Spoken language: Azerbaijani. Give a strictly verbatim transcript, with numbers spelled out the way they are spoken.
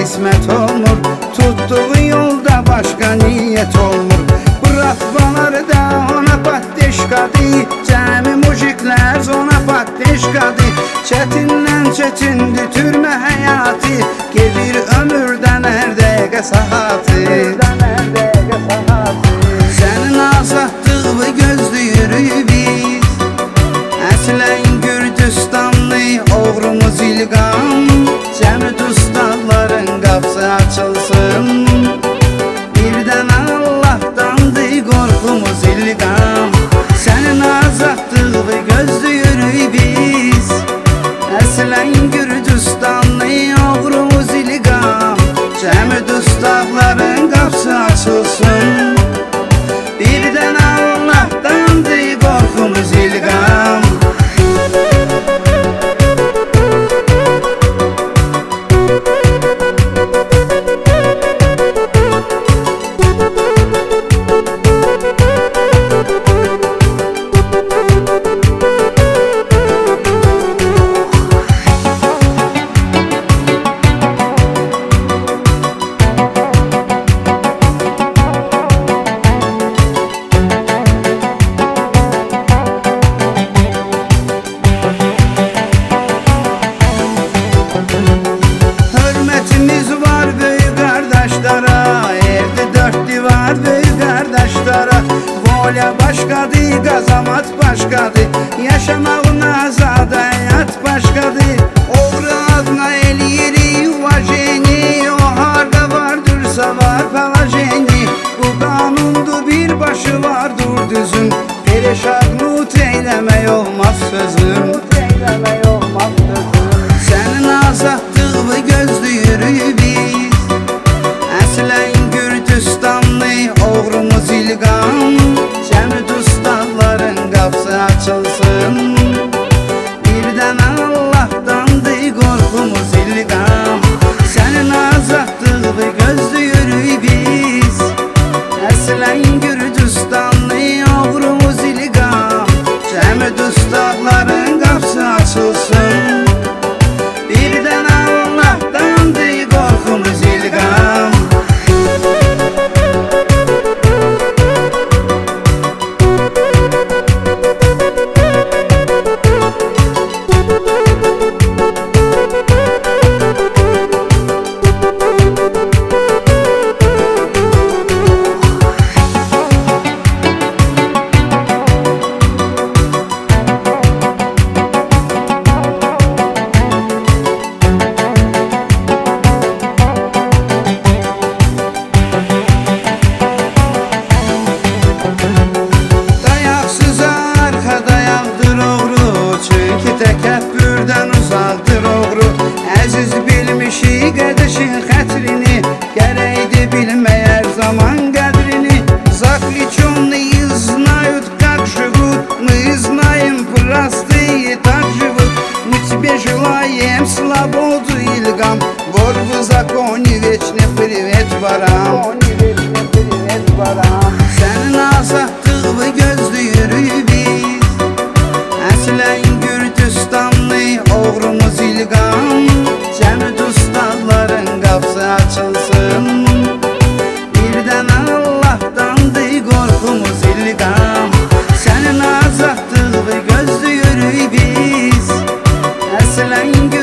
qismət olmur, tutduğu yolda başqa niyyət olmur. Bıratmaları da ona patdeşkadır, cəmi mujiklər ona patdeşkadır. Çətindən çətindir türmə həyatı, gedir ömürdən hər dəqiqə saatı. Sənin azadlığı gözləyirik biz, əslən Gürcüstanlı oğrumuz İlqam. Cəmi dustaqların qapısı açılsın, birdən Allahdandır qorxumuz İlqam. Sənin azadlığı gözləyirik biz, əslən Gürcüstanlı oğrumuz İlqam. Cəmi dustaqların qapısı açılsın, birdən Allahdandır qorxumuz İlqam. Volya başqadır, qazamat başqadır, yaşamağın azad həyat başqadır. Oğru adına eləyirik vajeni, o harda vardırsa var palajeni. Bu qanundu bir başı vardır düzün, perişanlıq eyləmək olmaz sözüm. Sənin azadlığı gözləyirik biz, əslən Gürcüstanlı oğrumuz İlqam. Cəmi dustaqların qapısı açılsın, birdən Allahdandır qorxumuz İlqam. Sənin azadlığı gözləyirik biz, əslən Gürcüstanlı oğrumuz İlqam. Cəmi dustaqların qapısı açılsın, birdən Allahdandır qorxumuz İlqam. Təkəbbürdən uzaqdır oğru, əziz bilmişik qədişin xətrini, gərəkdir bilmək hər zaman qədrini. Zaklичённый и знают, как живут, мы знаем простые, так живут. Мы тебе желаем свободу, Илгам, вор в законе вечный привет ворам. Sənin azadlığı gözləyirik biz, əslən Gürcüstanlı oğrumuz İlqam. Cəmi dustaqların qapısı açılsın, birdən Allahdandır qorxumuz İlqam. Sənin azadlığı gözləyirik biz, əslən